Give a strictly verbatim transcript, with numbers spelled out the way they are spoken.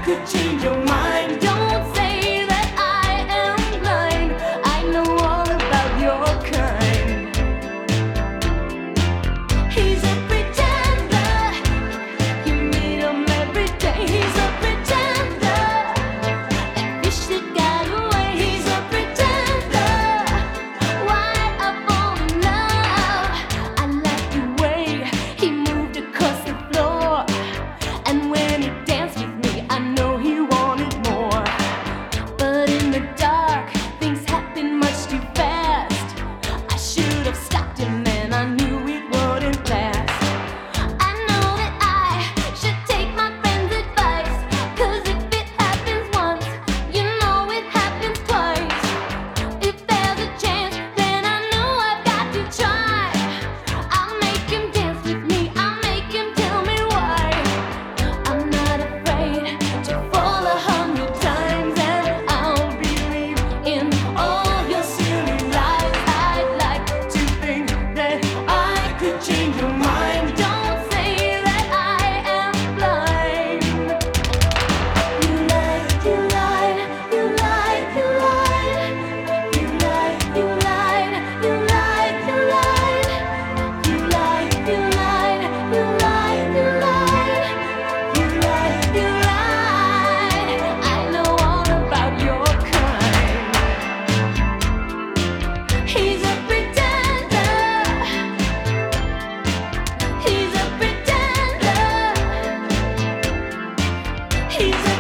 could change your mind. Don't say that I am blind. I know all about your kind. He's a pretender. You meet him every day. He's a pretender. Like fish that got away. He's a pretender. Why I fall in love? I like the way he moved across the floor, and when he danced with me, I know he wanted more. But in the dark, things happen much too fast. I should have stopped him, and I knew it wouldn't last. I know that I should take my friend's advice, 'cause if it happens once, you know it happens twice. If there's a chance, then I know I've got to try. I'll make him dance with me, I'll make him tell me why. I'm not afraid to fall a hundred times, and I'll believe in all your silly lies. I'd like to think that I could change your mind. Don't say that I am blind. You lied, you lied, you lied, you lied. You lied, you lied, you lied, you lied. You lied, you lied, you lied, you lied. You lied, you lied. I know all about your kind. He's a pretender. He's a pretender. He's a